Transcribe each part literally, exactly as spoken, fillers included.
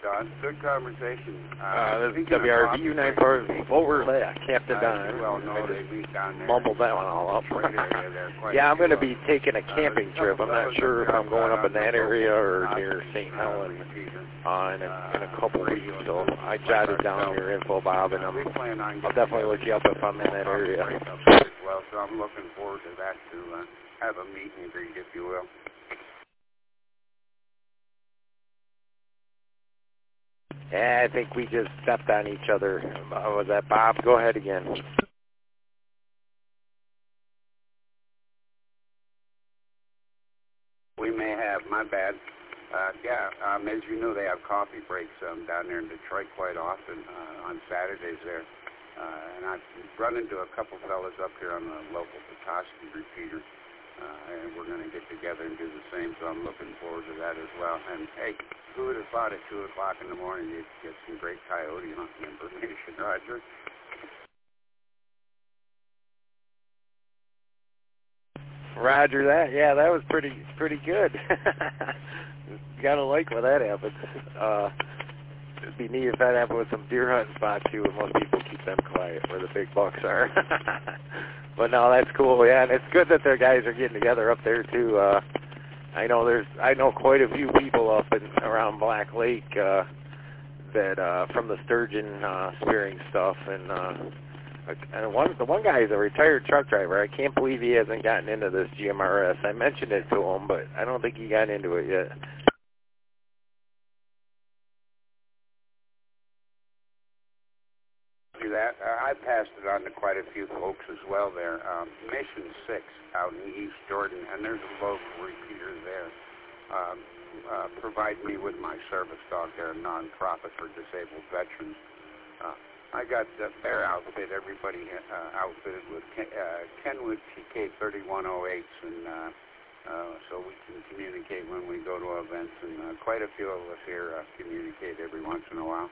Don. Good conversation. Uh, uh, this is W R V U nine four over there, Captain Don. Well, no, I just down there mumbled that one all up. Yeah, I'm going to be taking a camping uh, trip. I'm not sure if I'm going up in that area or near Saint Helen uh, in, a, in a couple weeks. So I jotted down your info, Bob, and I'm, I'll definitely look you up if I'm in that area. Well, so I'm looking forward to that, to uh, have a meet and greet, if you will. Yeah, I think we just stepped on each other. Uh, was that Bob? Go ahead again. We may have, my bad. Uh, yeah, um, as you know, they have coffee breaks um, down there in Detroit quite often uh, on Saturdays there. Uh, and I've run into a couple fellas up here on the local Petoskey repeater. Uh, and we're going to get together and do the same, so I'm looking forward to that as well. And, hey, who would have thought at two o'clock in the morning you'd get some great coyote hunting information, Roger? Roger that. Yeah, that was pretty pretty good. You got to like when that happens. Uh, it'd be neat if that happened with some deer hunting spots, too, and most people keep them quiet where the big bucks are. But no, that's cool. Yeah, and it's good that their guys are getting together up there too. Uh, I know there's, I know quite a few people up and around Black Lake uh, that uh, from the sturgeon uh, spearing stuff, and uh, and one the one guy is a retired truck driver. I can't believe he hasn't gotten into this G M R S. I mentioned it to him, but I don't think he got into it yet. That. Uh, I passed it on to quite a few folks as well there. Um, Mission six out in East Jordan, and there's a local repeater there. Um, uh, provide me with my service dog. They're a non-profit for disabled veterans. Uh, I got uh, their outfit, everybody uh, outfitted with Ken, uh, Kenwood T K thirty-one oh eights, and uh, uh, so we can communicate when we go to events, and uh, quite a few of us here uh, communicate every once in a while.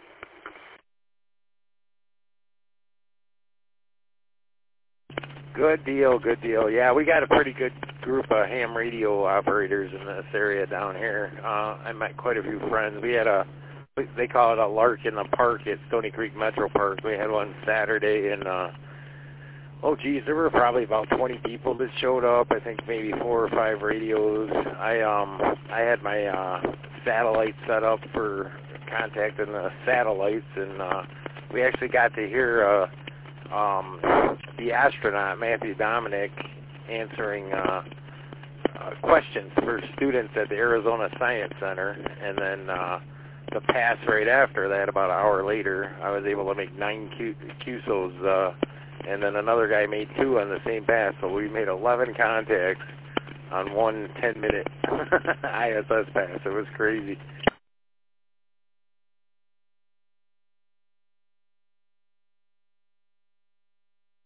Good deal, good deal. Yeah, we got a pretty good group of ham radio operators in this area down here. Uh, I met quite a few friends. We had a, they call it a lark in the park at Stony Creek Metro Park. We had one Saturday, and uh, oh geez, there were probably about twenty people that showed up. I think maybe four or five radios. I um I had my uh, satellite set up for contacting the satellites, and uh, we actually got to hear. Uh, Um, the astronaut, Matthew Dominic, answering uh, uh, questions for students at the Arizona Science Center, and then uh, the pass right after that, about an hour later, I was able to make nine Q- QSOs, uh, and then another guy made two on the same pass, so we made eleven contacts on one ten-minute I S S pass. It was crazy.